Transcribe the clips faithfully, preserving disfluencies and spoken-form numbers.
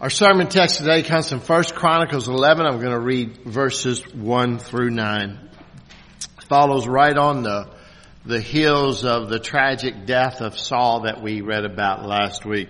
Our sermon text today comes from First Chronicles eleven. I'm going to read verses one through nine. It follows right on the, the heels of the tragic death of Saul that we read about last week.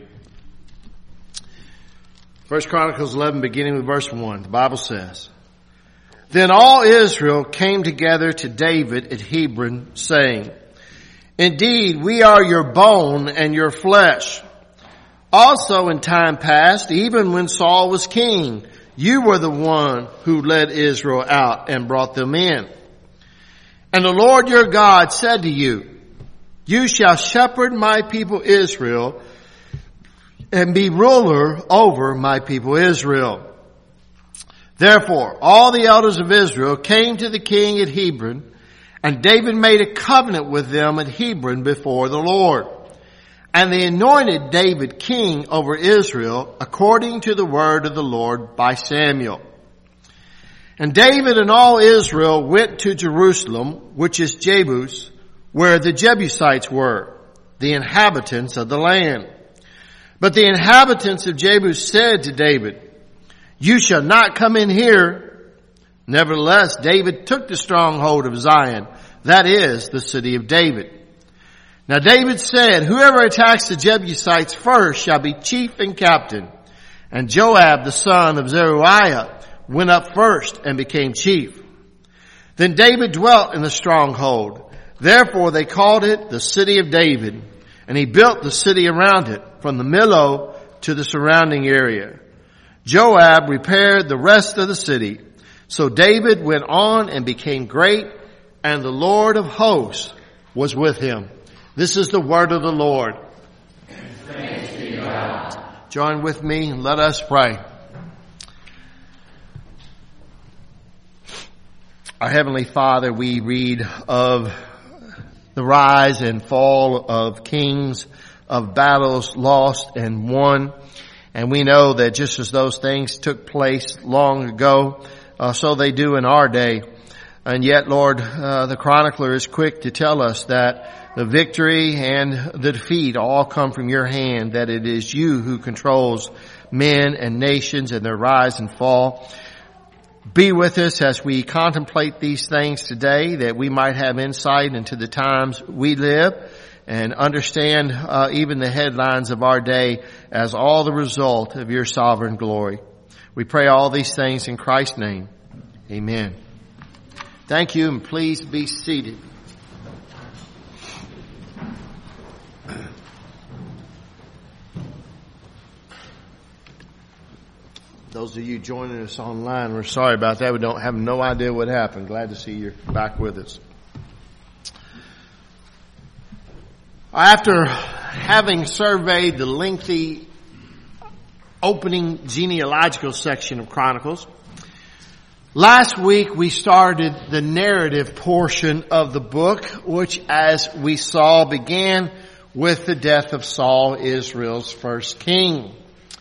First Chronicles eleven, beginning with verse one. The Bible says, Then all Israel came together to David at Hebron, saying, Indeed, we are your bone and your flesh. Also in time past, even when Saul was king, you were the one who led Israel out and brought them in. And the Lord your God said to you, You shall shepherd my people Israel and be ruler over my people Israel. Therefore, all the elders of Israel came to the king at Hebron, and David made a covenant with them at Hebron before the Lord. And they anointed David king over Israel according to the word of the Lord by Samuel. And David and all Israel went to Jerusalem, which is Jebus, where the Jebusites were, the inhabitants of the land. But the inhabitants of Jebus said to David, You shall not come in here. Nevertheless, David took the stronghold of Zion, that is, the city of David. Now David said, Whoever attacks the Jebusites first shall be chief and captain. And Joab, the son of Zeruiah, went up first and became chief. Then David dwelt in the stronghold. Therefore they called it the city of David. And he built the city around it, from the Millo to the surrounding area. Joab repaired the rest of the city. So David went on and became great, and the Lord of hosts was with him. This is the word of the Lord. Thanks be to God. Join with me and let us pray. Our Heavenly Father, we read of the rise and fall of kings, of battles lost and won. And we know that just as those things took place long ago, uh, so they do in our day. And yet, Lord, uh, the chronicler is quick to tell us that the victory and the defeat all come from your hand, that it is you who controls men and nations and their rise and fall. Be with us as we contemplate these things today, that we might have insight into the times we live and understand uh, even the headlines of our day as all the result of your sovereign glory. We pray all these things in Christ's name. Amen. Thank you, and please be seated. Those of you joining us online, we're sorry about that. We don't have no idea what happened. Glad to see you're back with us. After having surveyed the lengthy opening genealogical section of Chronicles, last week we started the narrative portion of the book, which, as we saw, began with the death of Saul, Israel's first king.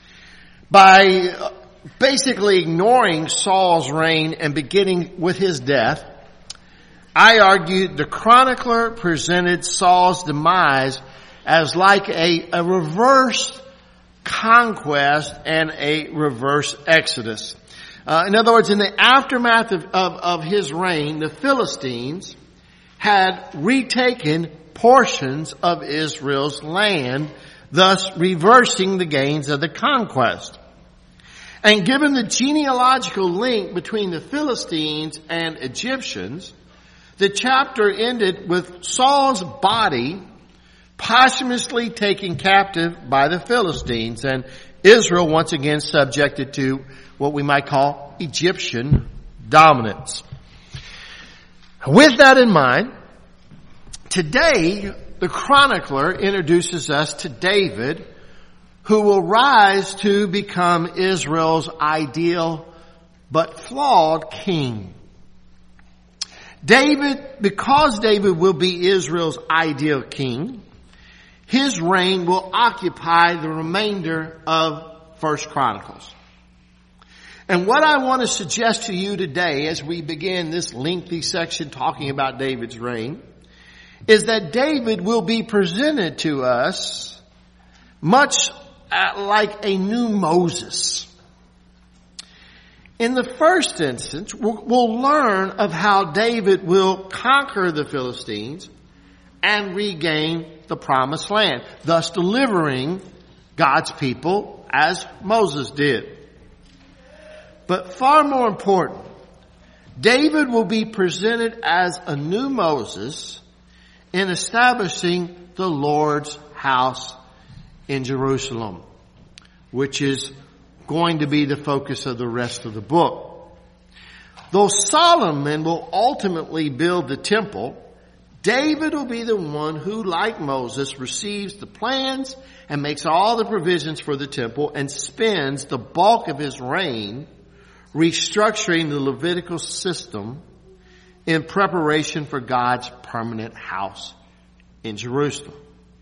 By basically ignoring Saul's reign and beginning with his death, I argued the chronicler presented Saul's demise as like a, a reverse conquest and a reverse exodus. Uh, in other words, in the aftermath of, of, of his reign, the Philistines had retaken portions of Israel's land, thus reversing the gains of the conquest. And given the genealogical link between the Philistines and Egyptians, the chapter ended with Saul's body posthumously taken captive by the Philistines, and Israel once again subjected to what we might call Egyptian dominance. With that in mind, today the chronicler introduces us to David, who will rise to become Israel's ideal but flawed king. David, because David will be Israel's ideal king, his reign will occupy the remainder of First Chronicles. And what I want to suggest to you today as we begin this lengthy section talking about David's reign is that David will be presented to us much uh, like a new Moses. In the first instance, we'll, we'll learn of how David will conquer the Philistines and regain the promised land, thus delivering God's people as Moses did. But far more important, David will be presented as a new Moses in establishing the Lord's house in Jerusalem, which is going to be the focus of the rest of the book. Though Solomon will ultimately build the temple, David will be the one who, like Moses, receives the plans and makes all the provisions for the temple and spends the bulk of his reign restructuring the Levitical system in preparation for God's permanent house in Jerusalem.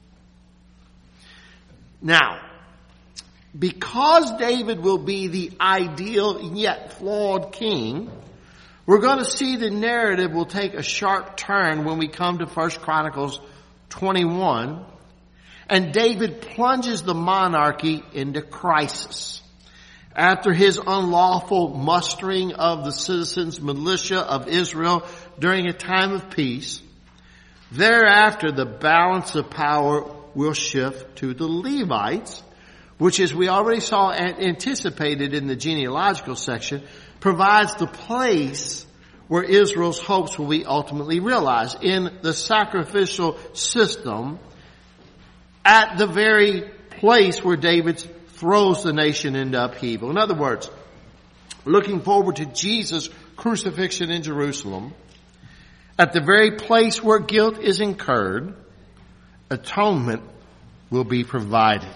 Now, because David will be the ideal yet flawed king, we're going to see the narrative will take a sharp turn when we come to First Chronicles twenty-one, and David plunges the monarchy into crisis. After his unlawful mustering of the citizens' militia of Israel during a time of peace, thereafter the balance of power will shift to the Levites, which, as we already saw and anticipated in the genealogical section, provides the place where Israel's hopes will be ultimately realized in the sacrificial system, at the very place where David throws the nation into upheaval. In other words, looking forward to Jesus' crucifixion in Jerusalem, at the very place where guilt is incurred, atonement will be provided.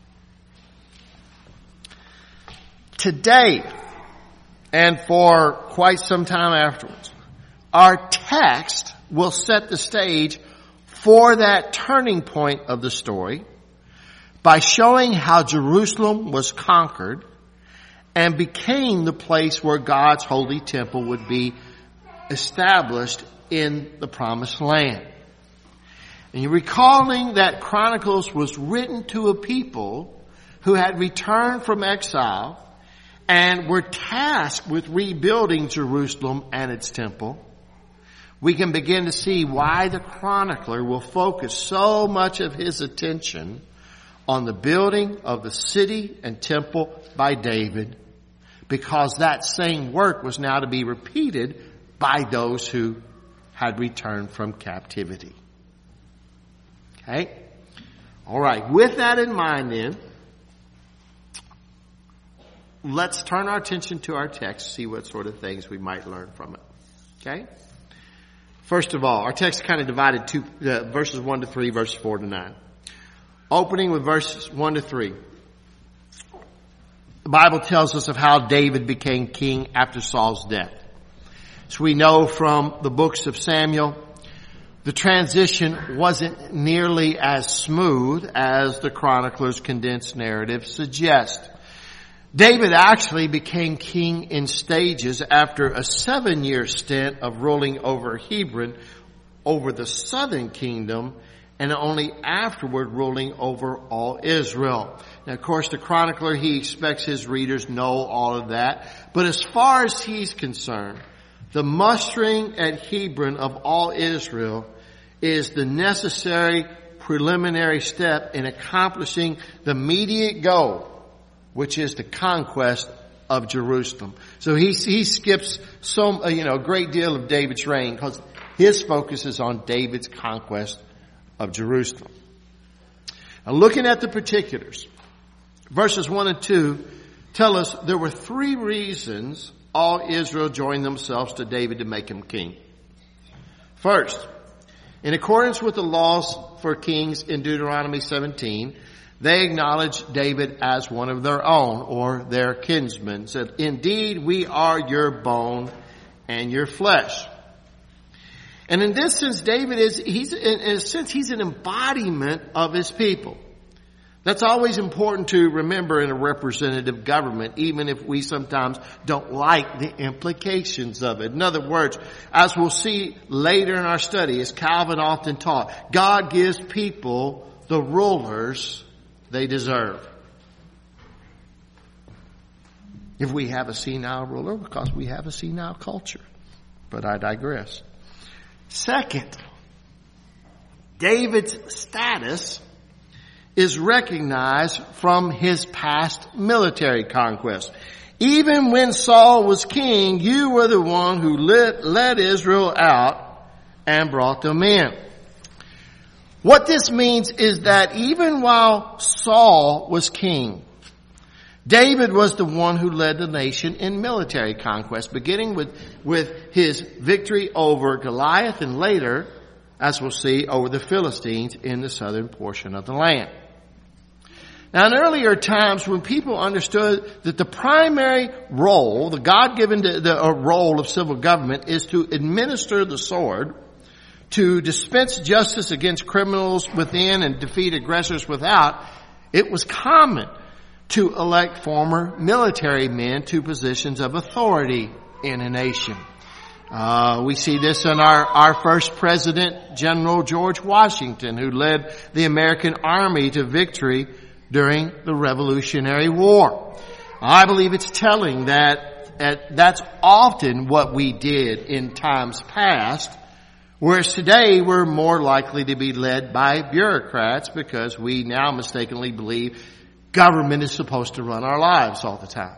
Today, and for quite some time afterwards, our text will set the stage for that turning point of the story by showing how Jerusalem was conquered and became the place where God's holy temple would be established in the promised land. And you're recalling that Chronicles was written to a people who had returned from exile and were tasked with rebuilding Jerusalem and its temple. We can begin to see why the chronicler will focus so much of his attention on the building of the city and temple by David, because that same work was now to be repeated by those who had returned from captivity. Okay? All right. With that in mind then, let's turn our attention to our text, see what sort of things we might learn from it. Okay? First of all, our text is kind of divided to uh, verses one to three, verses four to nine. Opening with verses one to three. The Bible tells us of how David became king after Saul's death. So we know from the books of Samuel, the transition wasn't nearly as smooth as the chronicler's condensed narrative suggests. David actually became king in stages after a seven-year stint of ruling over Hebron, over the southern kingdom, and only afterward ruling over all Israel. Now, of course, the chronicler, he expects his readers know all of that. But as far as he's concerned, the mustering at Hebron of all Israel is the necessary preliminary step in accomplishing the immediate goal, which is the conquest of Jerusalem. So he, he skips some, you know, a great deal of David's reign because his focus is on David's conquest of Jerusalem. Now, looking at the particulars, verses one and two tell us there were three reasons all Israel joined themselves to David to make him king. First, in accordance with the laws for kings in Deuteronomy seventeen, they acknowledged David as one of their own, or their kinsmen. Said, "Indeed, we are your bone and your flesh." And in this sense, David is, he's, in a sense, he's an embodiment of his people. That's always important to remember in a representative government, even if we sometimes don't like the implications of it. In other words, as we'll see later in our study, as Calvin often taught, God gives people the rulers they deserve. if we have a senile ruler, because we have a senile culture. But I digress. Second, David's status is recognized from his past military conquest. Even when Saul was king, you were the one who led, led Israel out and brought them in. What this means is that even while Saul was king, David was the one who led the nation in military conquest, beginning with, with his victory over Goliath and later, as we'll see, over the Philistines in the southern portion of the land. Now, in earlier times, when people understood that the primary role, the God-given the, the uh, role of civil government is to administer the sword, to dispense justice against criminals within and defeat aggressors without, it was common to elect former military men to positions of authority in a nation. Uh, we see this in our, our first president, General George Washington, who led the American Army to victory during the Revolutionary War. I believe it's telling that uh, that's often what we did in times past, whereas today we're more likely to be led by bureaucrats because we now mistakenly believe government is supposed to run our lives all the time.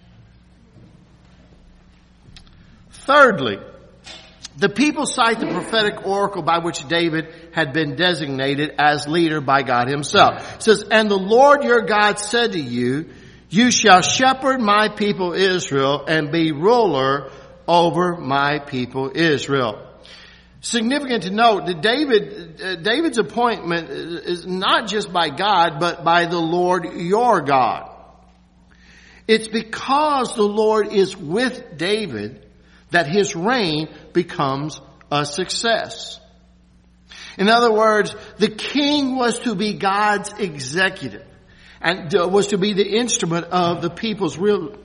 Thirdly, the people cite the prophetic oracle by which David had been designated as leader by God himself. It says, and the Lord your God said to you, you shall shepherd my people Israel and be ruler over my people Israel. Significant to note that David, uh, David's appointment is not just by God, but by the Lord your God. It's because the Lord is with David that his reign becomes a success. In other words, the king was to be God's executive and was to be the instrument of the people's real,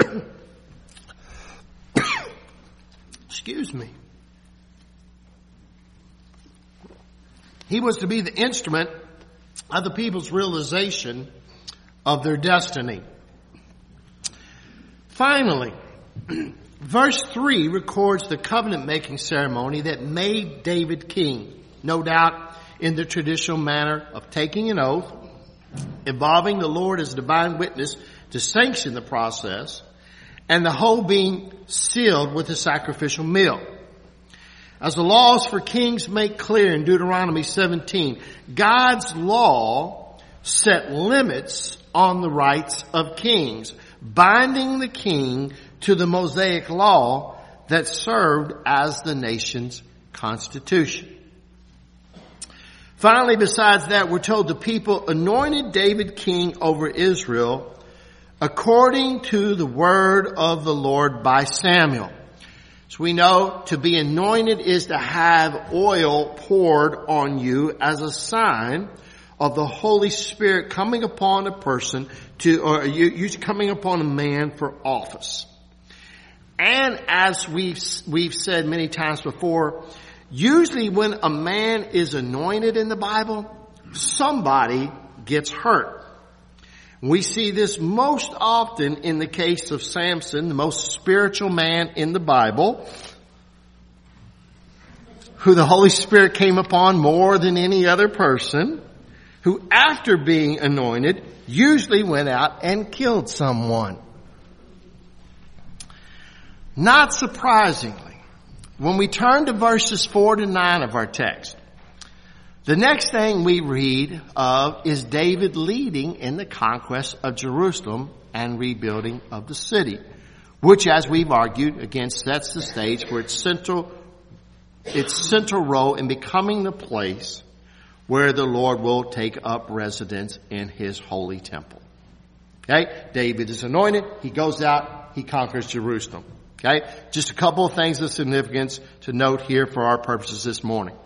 excuse me. He was to be the instrument of the people's realization of their destiny. Finally, verse three records the covenant-making ceremony that made David king, no doubt in the traditional manner of taking an oath, involving the Lord as divine witness to sanction the process, and the whole being sealed with a sacrificial meal. As the laws for kings make clear in Deuteronomy seventeen, God's law set limits on the rights of kings, binding the king to the Mosaic law that served as the nation's constitution. Finally, besides that, we're told the people anointed David king over Israel according to the word of the Lord by Samuel. So we know to be anointed is to have oil poured on you as a sign of the Holy Spirit coming upon a person to, or you, you coming upon a man for office. And as we've, we've said many times before, usually when a man is anointed in the Bible, somebody gets hurt. We see this most often in the case of Samson, the most spiritual man in the Bible, who the Holy Spirit came upon more than any other person, who after being anointed usually went out and killed someone. Not surprisingly, when we turn to verses four to nine of our text, the next thing we read of is David leading in the conquest of Jerusalem and rebuilding of the city, which, as we've argued, again sets the stage for its central, its central role in becoming the place where the Lord will take up residence in his holy temple. Okay? David is anointed. He goes out. He conquers Jerusalem. Okay? Just a couple of things of significance to note here for our purposes this morning.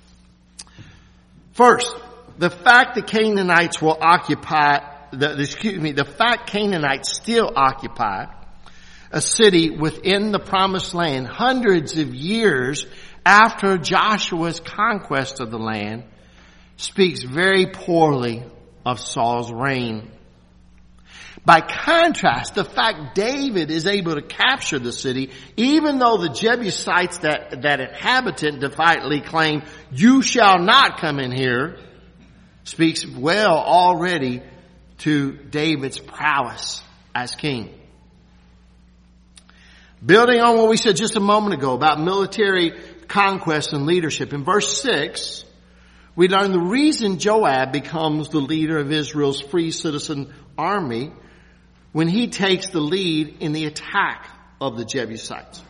First, the fact the Canaanites will occupy, the, excuse me, the fact Canaanites still occupy a city within the promised land hundreds of years after Joshua's conquest of the land speaks very poorly of Saul's reign. By contrast, the fact David is able to capture the city, even though the Jebusites that, that inhabitant defiantly claim, you shall not come in here, speaks well already to David's prowess as king. Building on what we said just a moment ago about military conquest and leadership, in verse six, we learn the reason Joab becomes the leader of Israel's free citizen army when he takes the lead in the attack of the Jebusites.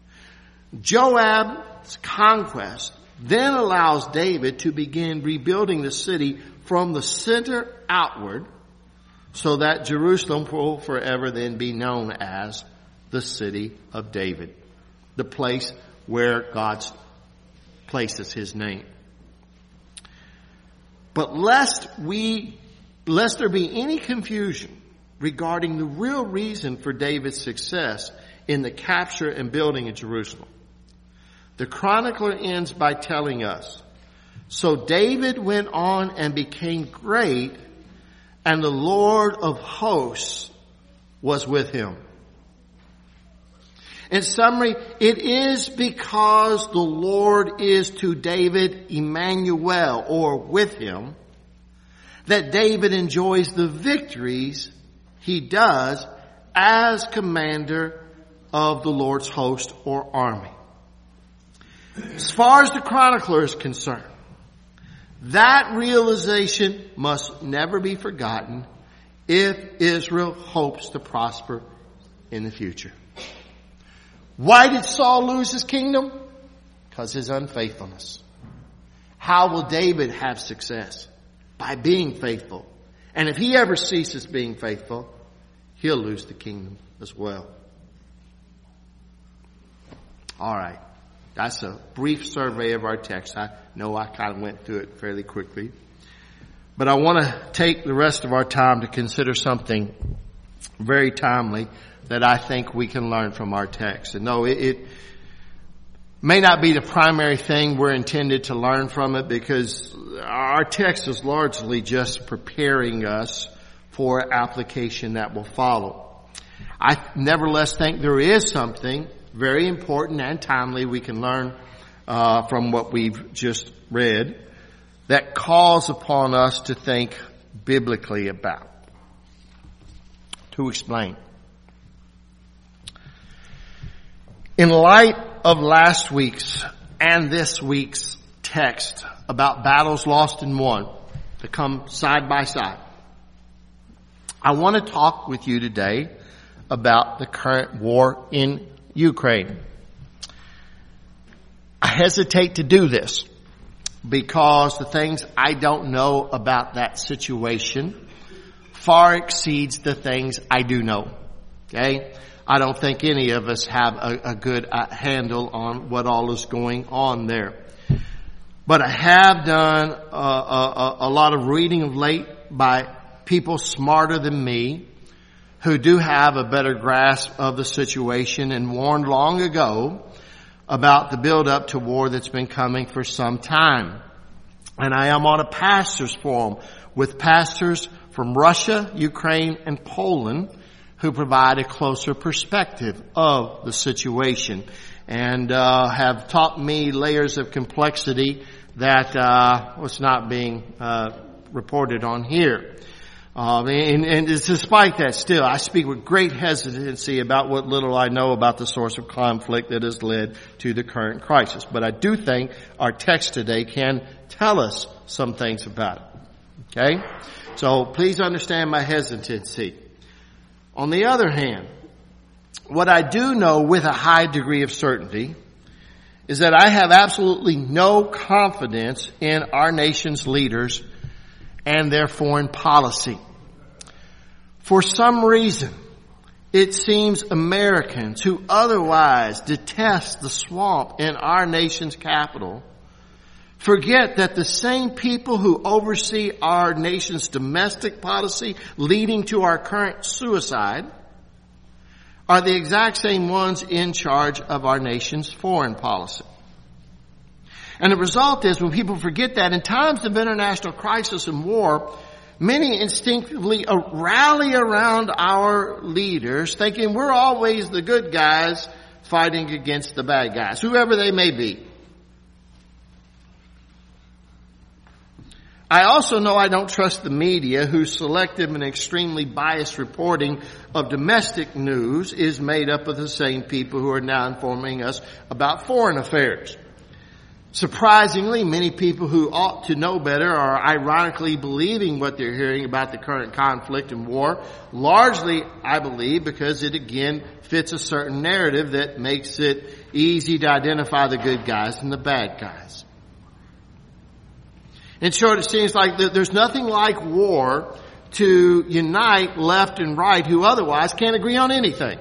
Joab's conquest then allows David to begin rebuilding the city from the center outward so that Jerusalem will forever then be known as the city of David, the place where God places his name. But lest we, lest there be any confusion regarding the real reason for David's success in the capture and building of Jerusalem, the chronicler ends by telling us, so David went on and became great, and the Lord of hosts was with him. In summary, it is because the Lord is to David Emmanuel, or with him, that David enjoys the victories he does as commander of the Lord's host or army. As far as the chronicler is concerned, that realization must never be forgotten if Israel hopes to prosper in the future. Why did Saul lose his kingdom? Because his unfaithfulness. How will David have success? By being faithful. And if he ever ceases being faithful, he'll lose the kingdom as well. All right. That's a brief survey of our text. I know I kind of went through it fairly quickly. But I want to take the rest of our time to consider something very timely that I think we can learn from our text. And no, it, it may not be the primary thing we're intended to learn from it, because our text is largely just preparing us for application that will follow. I nevertheless think there is something very important and timely we can learn uh, from what we've just read that calls upon us to think biblically about. To explain. In light of last week's and this week's text about battles lost and won that come side by side, I want to talk with you today about the current war in Ukraine. I hesitate to do this because the things I don't know about that situation far exceeds the things I do know. Okay? I don't think any of us have a, a good uh, handle on what all is going on there. But I have done uh, a, a lot of reading of late by people smarter than me who do have a better grasp of the situation and warned long ago about the build-up to war that's been coming for some time. And I am on a pastors' forum with pastors from Russia, Ukraine, and Poland who provide a closer perspective of the situation and uh, have taught me layers of complexity that uh, was not being uh, reported on here. Um, and, and despite that, still, I speak with great hesitancy about what little I know about the source of conflict that has led to the current crisis. But I do think our text today can tell us some things about it. Okay? So please understand my hesitancy. On the other hand, what I do know with a high degree of certainty is that I have absolutely no confidence in our nation's leaders and their foreign policy. For some reason, it seems Americans who otherwise detest the swamp in our nation's capital forget that the same people who oversee our nation's domestic policy leading to our current suicide are the exact same ones in charge of our nation's foreign policy. And the result is, when people forget that, in times of international crisis and war, many instinctively rally around our leaders, thinking we're always the good guys fighting against the bad guys, whoever they may be. I also know I don't trust the media, whose selective and extremely biased reporting of domestic news is made up of the same people who are now informing us about foreign affairs. Surprisingly, many people who ought to know better are ironically believing what they're hearing about the current conflict and war, largely, I believe, because it again fits a certain narrative that makes it easy to identify the good guys and the bad guys. In short, it seems like there's nothing like war to unite left and right who otherwise can't agree on anything.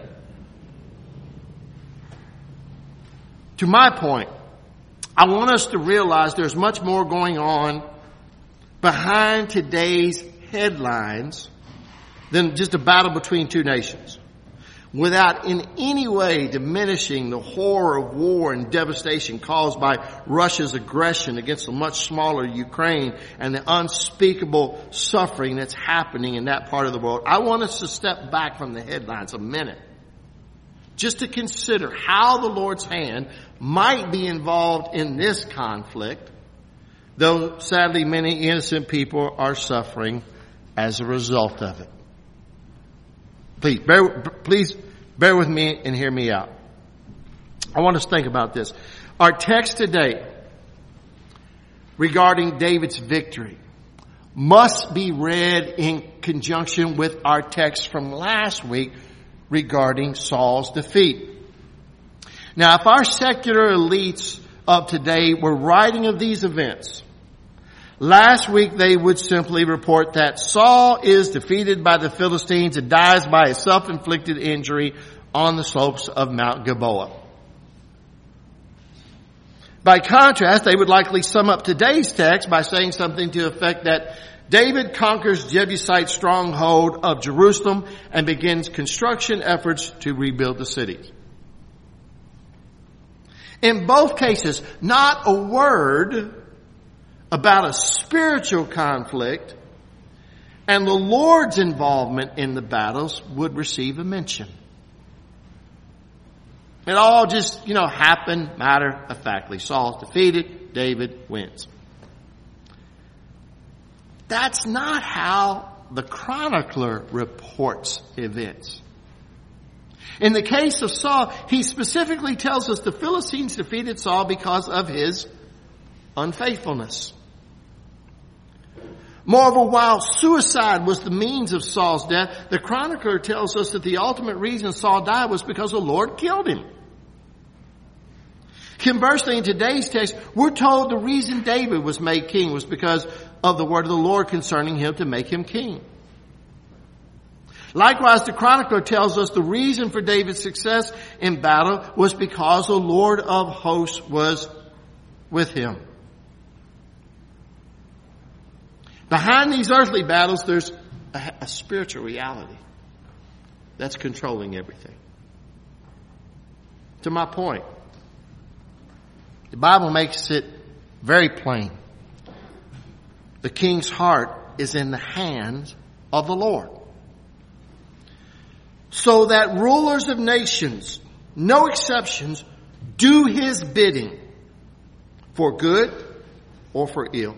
To my point, I want us to realize there's much more going on behind today's headlines than just a battle between two nations, without in any way diminishing the horror of war and devastation caused by Russia's aggression against a much smaller Ukraine and the unspeakable suffering that's happening in that part of the world. I want us to step back from the headlines a minute, just to consider how the Lord's hand might be involved in this conflict, though sadly many innocent people are suffering as a result of it. Please bear, please bear with me and hear me out. I want us to think about this. Our text today regarding David's victory must be read in conjunction with our text from last week regarding Saul's defeat. Now, if our secular elites of today were writing of these events, last week they would simply report that Saul is defeated by the Philistines and dies by a self-inflicted injury on the slopes of Mount Gilboa. By contrast, they would likely sum up today's text by saying something to the effect that David conquers Jebusite stronghold of Jerusalem and begins construction efforts to rebuild the city. In both cases, not a word about a spiritual conflict and the Lord's involvement in the battles would receive a mention. It all just, you know, happened matter-of-factly. Saul's defeated, David wins. That's not how the chronicler reports events. In the case of Saul, he specifically tells us the Philistines defeated Saul because of his unfaithfulness. Moreover, while suicide was the means of Saul's death, the chronicler tells us that the ultimate reason Saul died was because the Lord killed him. Conversely, in today's text, we're told the reason David was made king was because of the word of the Lord concerning him to make him king. Likewise, the chronicler tells us the reason for David's success in battle was because the Lord of hosts was with him. Behind these earthly battles, there's a, a spiritual reality that's controlling everything. To my point, the Bible makes it very plain. The king's heart is in the hands of the Lord. So that rulers of nations, no exceptions, do his bidding for good or for ill.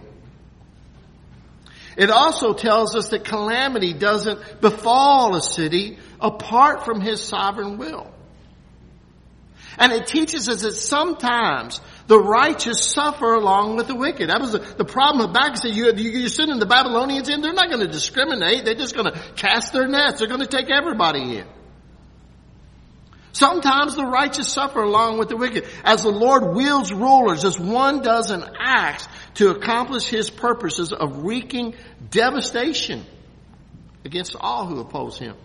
It also tells us that calamity doesn't befall a city apart from his sovereign will. And it teaches us that sometimes the righteous suffer along with the wicked. That was the, the problem of Habakkuk. You, you, you're sending the Babylonians in. They're not going to discriminate. They're just going to cast their nets. They're going to take everybody in. Sometimes the righteous suffer along with the wicked. As the Lord wields rulers, as one does an act to accomplish his purposes of wreaking devastation against all who oppose him.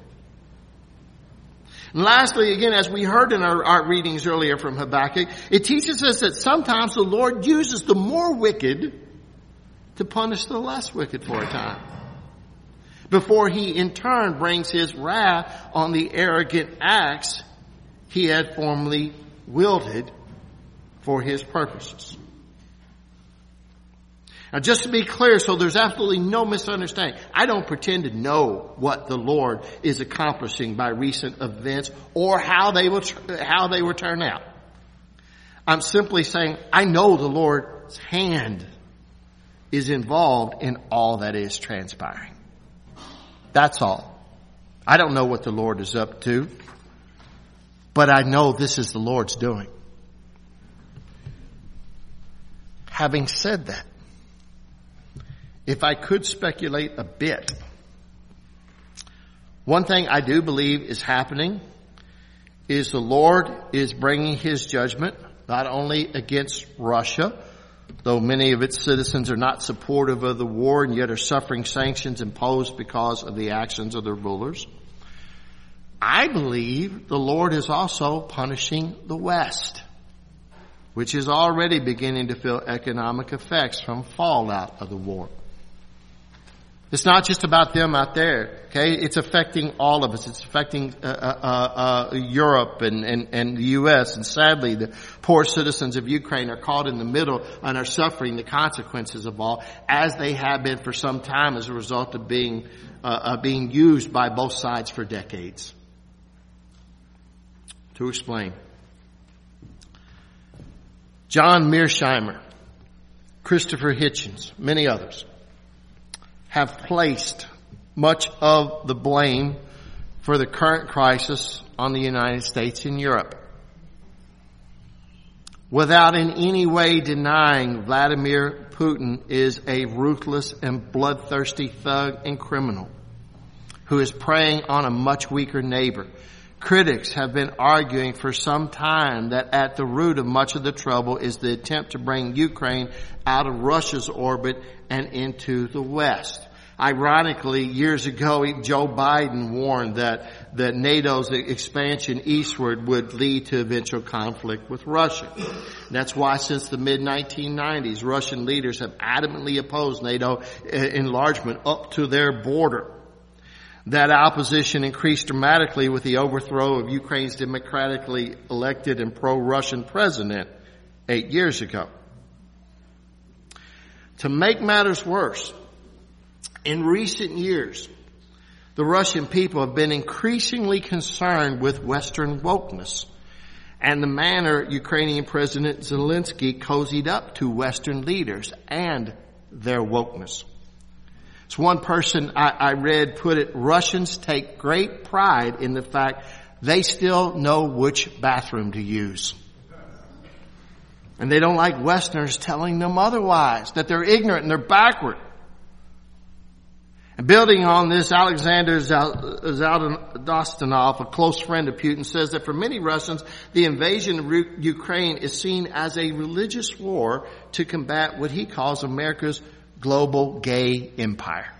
And lastly, again, as we heard in our, our readings earlier from Habakkuk, it teaches us that sometimes the Lord uses the more wicked to punish the less wicked for a time, before he in turn brings his wrath on the arrogant acts he had formerly wielded for his purposes. Now, just to be clear, so there's absolutely no misunderstanding, I don't pretend to know what the Lord is accomplishing by recent events or how they will, how they will turn out. I'm simply saying I know the Lord's hand is involved in all that is transpiring. That's all. I don't know what the Lord is up to, but I know this is the Lord's doing. Having said that, if I could speculate a bit, one thing I do believe is happening is the Lord is bringing his judgment not only against Russia, though many of its citizens are not supportive of the war and yet are suffering sanctions imposed because of the actions of their rulers. I believe the Lord is also punishing the West, which is already beginning to feel economic effects from fallout of the war. It's not just about them out there, okay? It's affecting all of us. It's affecting uh, uh, uh, Europe and, and, and the U S And sadly, the poor citizens of Ukraine are caught in the middle and are suffering the consequences of all, as they have been for some time as a result of being uh, uh, being used by both sides for decades. To explain, John Mearsheimer, Christopher Hitchens, many others have placed much of the blame for the current crisis on the United States and Europe, without in any way denying Vladimir Putin is a ruthless and bloodthirsty thug and criminal who is preying on a much weaker neighbor. Critics have been arguing for some time that at the root of much of the trouble is the attempt to bring Ukraine out of Russia's orbit and into the West. Ironically, years ago, Joe Biden warned that, that NATO's expansion eastward would lead to eventual conflict with Russia. That's why since the mid nineteen nineties, Russian leaders have adamantly opposed NATO enlargement up to their border. That opposition increased dramatically with the overthrow of Ukraine's democratically elected and pro-Russian president eight years ago. To make matters worse, in recent years, the Russian people have been increasingly concerned with Western wokeness and the manner Ukrainian President Zelensky cozied up to Western leaders and their wokeness. It's one person I, I read put it, Russians take great pride in the fact they still know which bathroom to use. And they don't like Westerners telling them otherwise, that they're ignorant and they're backward. And building on this, Alexander Zaldostanov, a close friend of Putin, says that for many Russians, the invasion of Ukraine is seen as a religious war to combat what he calls America's global gay empire.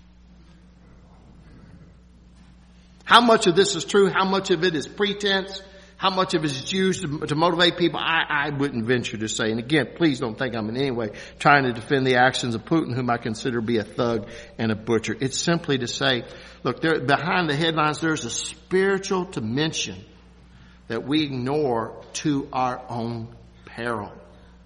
How much of this is true? How much of it is pretense? How much of it is used to, to motivate people? I, I wouldn't venture to say. And again, please don't think I'm in any way trying to defend the actions of Putin, whom I consider to be a thug and a butcher. It's simply to say, look, there, behind the headlines, there's a spiritual dimension that we ignore to our own peril.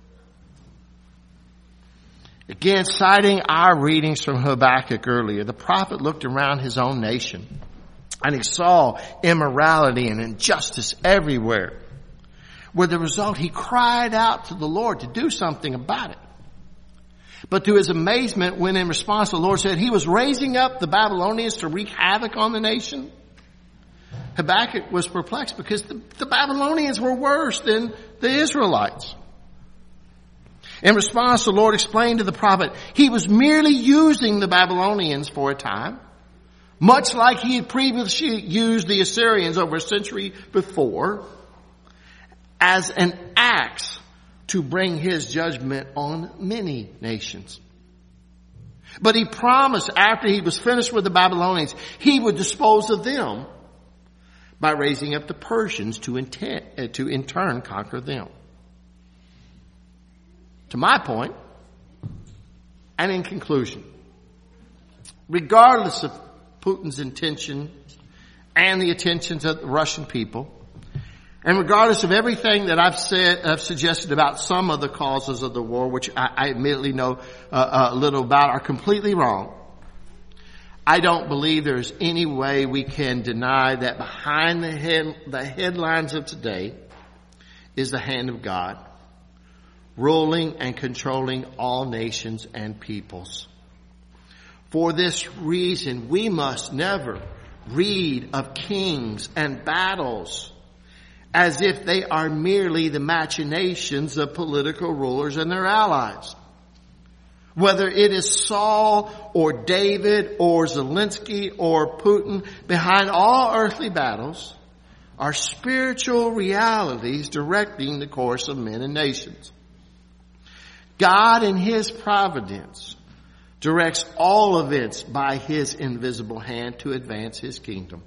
Again, citing our readings from Habakkuk earlier, the prophet looked around his own nation and he saw immorality and injustice everywhere. With the result, he cried out to the Lord to do something about it. But to his amazement, when in response the Lord said he was raising up the Babylonians to wreak havoc on the nation, Habakkuk was perplexed because the, the Babylonians were worse than the Israelites. In response, the Lord explained to the prophet he was merely using the Babylonians for a time, much like he had previously used the Assyrians over a century before, as an axe to bring his judgment on many nations. But he promised after he was finished with the Babylonians, he would dispose of them by raising up the Persians to, intent, uh, to in turn conquer them. To my point, and in conclusion, regardless of Putin's intention and the intentions of the Russian people, And regardless of everything that I've said, I've suggested about some of the causes of the war, which I, I admittedly know uh, a little about, are completely wrong. I don't believe there's any way we can deny that behind the head, the headlines of today is the hand of God, ruling and controlling all nations and peoples. For this reason, we must never read of kings and battles as if they are merely the machinations of political rulers and their allies. Whether it is Saul or David or Zelensky or Putin, behind all earthly battles are spiritual realities directing the course of men and nations. God in His providence directs all events by His invisible hand to advance His kingdom.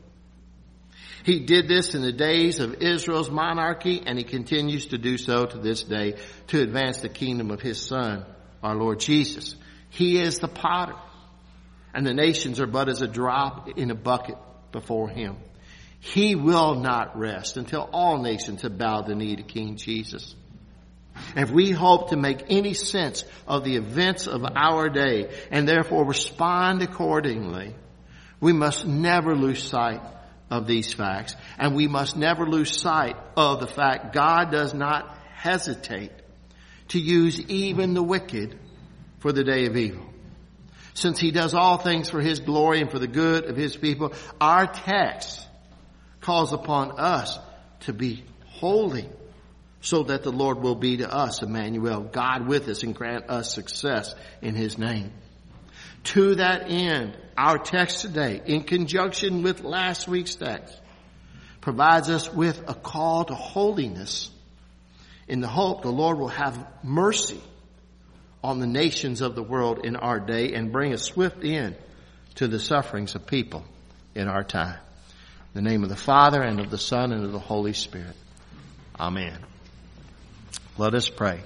He did this in the days of Israel's monarchy, and He continues to do so to this day to advance the kingdom of His Son, our Lord Jesus. He is the potter, and the nations are but as a drop in a bucket before Him. He will not rest until all nations have bowed the knee to King Jesus. And if we hope to make any sense of the events of our day and therefore respond accordingly, we must never lose sight of these facts, and we must never lose sight of the fact God does not hesitate to use even the wicked for the day of evil. Since He does all things for His glory and for the good of His people, our text calls upon us to be holy so that the Lord will be to us, Emmanuel, God with us, and grant us success in His name. To that end, our text today, in conjunction with last week's text, provides us with a call to holiness in the hope the Lord will have mercy on the nations of the world in our day and bring a swift end to the sufferings of people in our time. In the name of the Father, and of the Son, and of the Holy Spirit. Amen. Let us pray.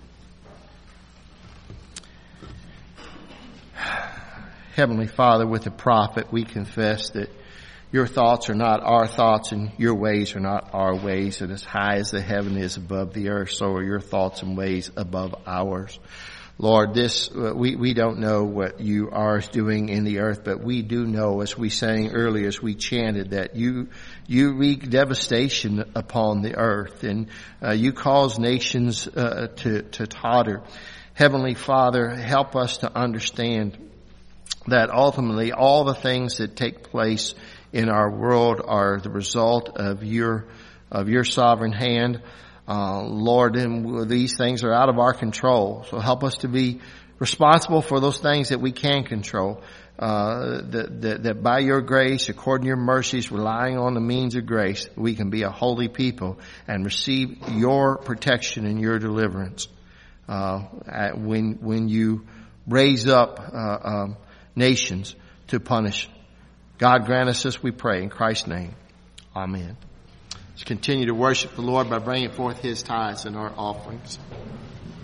Heavenly Father, with the prophet, we confess that Your thoughts are not our thoughts, and Your ways are not our ways. And as high as the heaven is above the earth, so are Your thoughts and ways above ours. Lord, this, uh, we, we don't know what You are doing in the earth, but we do know, as we sang earlier, as we chanted, that You, You wreak devastation upon the earth, and uh, You cause nations uh, to, to totter. Heavenly Father, help us to understand that ultimately all the things that take place in our world are the result of Your, of Your sovereign hand. Uh, Lord, and these things are out of our control. So help us to be responsible for those things that we can control. Uh, that, that, that by Your grace, according to Your mercies, relying on the means of grace, we can be a holy people and receive Your protection and Your deliverance. Uh, at, when, when You raise up, uh, um, nations to punish. God grant us this, we pray, in Christ's name. Amen. Let's continue to worship the Lord by bringing forth His tithes and our offerings.